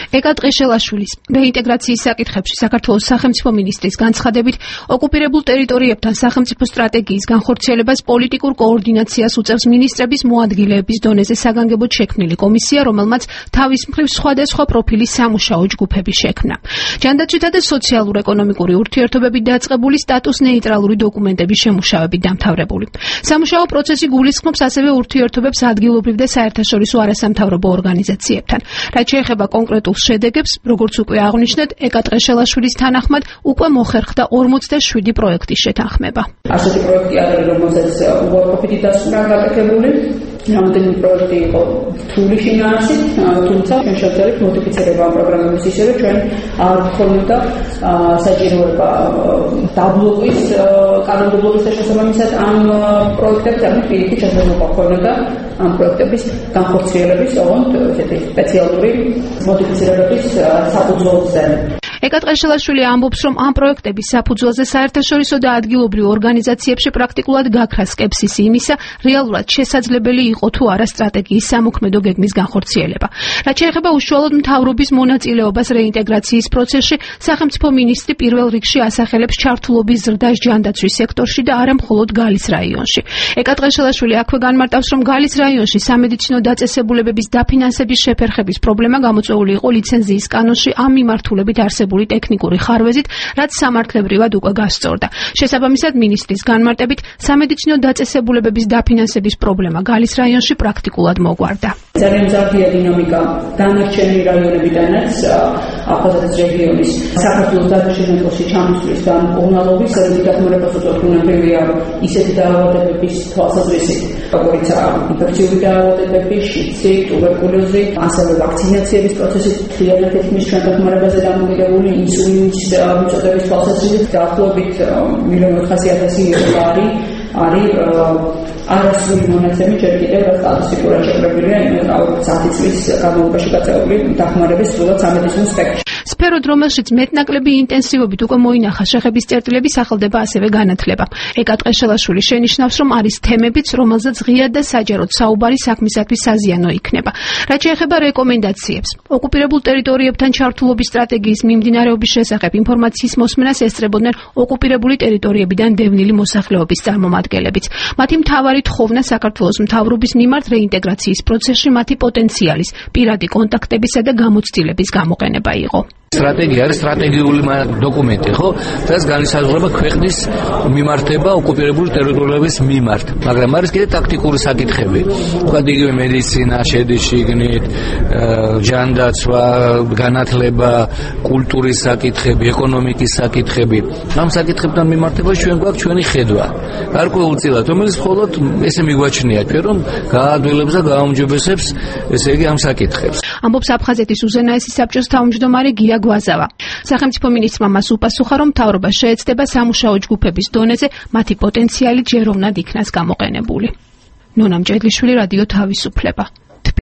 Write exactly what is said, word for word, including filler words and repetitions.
ეკა ტყეშელაშვილის რეინტეგრაციის საკითხებში საქართველოს სახელმწიფო მინისტრის განცხადებით ოკუპირებულ ტერიტორიებთან სახელმწიფო სტრატეგიის განხორციელებას პოლიტიკურ კოორდინაციას უწევს მინისტრების მოადგილეების დონეზე საგანგებოდ შექმნილი კომისია, რომელმაც თავის მხრივ სხვადასხვა პროფილის სამუშაო ჯგუფები შექმნა. ჯანდაცვითა და სოციალურ-ეკონომიკური ურთიერთობებით დაწყებული სტატუს ნეიტრალური დოკუმენტების შემუშავებით დამთავრებული. სამუშაო პროცესი გულისხმობს ასევე ურთიერთობებს ადგილობრივ და საერთაშორისო არასამთავრობო ორგანიზაციებთან. რაც შეეხება კონკრეტულ შედეგებს, როგორც უკვე აღნიშნეთ, ეკა ტყეშელაშვილის თანახმად უკვე მოხერხდა ორმოცდაშვიდი პროექტის შეთანხმება. ასეთი პროექტი არის, რომელსაც უარყოფითი დასკვნა გაკეთებული. რამდენი პროექტი იყო რთული შინაარსით, თუმცა ჩვენ შევძლებთ მოდიფიცირება ამ პროგრამების ისე, რომ ჩვენ არ გქონოდა საჭიროება დაბლოკვის კანონმდებლობის შესაბამისად ამ პროექტებს, ანუ პირიქით შესაძლებლობა ჰქონოდა ამ პროექტების განხორციელების ოღონდ ესეთი სპეციალური მოდიფიცირებების საფუძველზე. ეკა ტყეშელაშვილი ამბობს, რომ ამ პროექტების საფუძველზე საერთაშორისო და ადგილობრივ ორგანიზაციებში პრაქტიკულად გაქრა სკეპსისი იმისა, რეალურად შესაძლებელი იყო თუ არა სტრატეგიის სამოქმედო გეგმის განხორციელება. რაც შეეხება უშუალოდ მთავრობის მონაწილეობას რეინტეგრაციის პროცესში, სახელმწიფო მინისტრი პირველ რიგში ასახელებს ჩართულობის ზრდას ჯანდაცვის სექტორში და არა მხოლოდ გალის რაიონში. ეკა ტყეშელაშვილი აქვე განმარტავს, რომ გალის რაიონში სამედიცინო დაწესებულებების დაფინანსების შეფერხების პრობლემა გამოწვეული იყო ლიცენზიის კანონში ამ მიმართულებით არსებული ტექნიკური ხარვეზით, რაც სამართლებრივად უკვე გასწორდა. შესაბამისად, მინისტრის განმარტებით, სამედიცინო დაწესებულებების დაფინანსების პრობლემა გალის რაიონში პრაქტიკულად მოგვარდა. ძალიან მზარდია დინამიკა დანარჩენი რაიონებიდანაც აფხაზეთის რეგიონის საქართველოს დაწესებულებაში ჩამოსვლის და უმრავლობის დახმარებას უწევს უნებრივია ისეთი დაავადებების თვალსაზრისით, როგორიც ინფექციური დაავადებები, შიდსი, ტუბერკულოზი, ასევე ვაქცინაციების პროცესი მთლიანად ეთმის ჩვენ დახმარებაზე დამოკიდებული ინსულინის მიწოდების თვალსაზრისით დაახლოებით მილიონ ოთხასი ათასი ეურო არის არის არასრული მონაცემი ჯერ კიდევ სტატისტიკურად შეღებილია ოცი წლის განმავლობაში გაწეული დახმარების სრულად სამედიცინო სპექტრში. სფეროდ, რომელშიც მეტნაკლები ინტენსივობით უკვე მოინახა შეხების წერტილები, სახელდება ასევე განათლება. ეკა ტყეშელაშვილი შენიშნავს, რომ არის თემებიც, რომელზეც ღიად და საჯაროდ საუბარი საქმისათვის საზიანო იქნება. რაც შეეხება რეკომენდაციებს, ოკუპირებულ ტერიტორიებთან ჩართულობის სტრატეგიის მიმდინარეობის შესახებ ინფორმაციის მოსმენას ესწრებოდნენ ოკუპირებული ტერიტორიებიდან დევნილი მოსახლეობის წარმომადგენლებიც. მათი მთავარი თხოვნა საქართველოს მთავრობის მიმართ რეინტეგრაციის პროცესში მათი პოტენციალის, პირადი კონტაქტებისა და გამოცდილების გამოყენება იყო. სტრატეგია არის სტრატეგიული დოკუმენტი, ხო? რაც განისაზღვრება ქვეყნის მიმართება ოკუპირებული ტერიტორიების მიმართ. მაგრამ არის კიდე ტაქტიკური საკითხები. თქვა იგივე მედიცინა შედის შიგნით, ჯანდაცვა, განათლება, კულტურის საკითხები, ეკონომიკის საკითხები. ამ საკითხებთან მიმართებაში ჩვენ გვაქვს ჩვენი ხედვა. გარკვეულწილად, რომელიც მხოლოდ ესე მიგვაჩნია ჩვენ, რომ გაადვილებს და გააუმჯობესებს ესე იგი ამ საკითხებს. ამბობს აფხაზეთის უზენაესი საბჭოს თავმჯდომარე გია გვაზავა. სახელმწიფო მინისტრმა მას უპასუხა, რომ მთავრობა შეეცდება სამუშაო ჯგუფების დონეზე მათი პოტენციალი ჯეროვნად იქნას გამოყენებული. ნონა მჭედლიშვილი, რადიო თავისუფლება.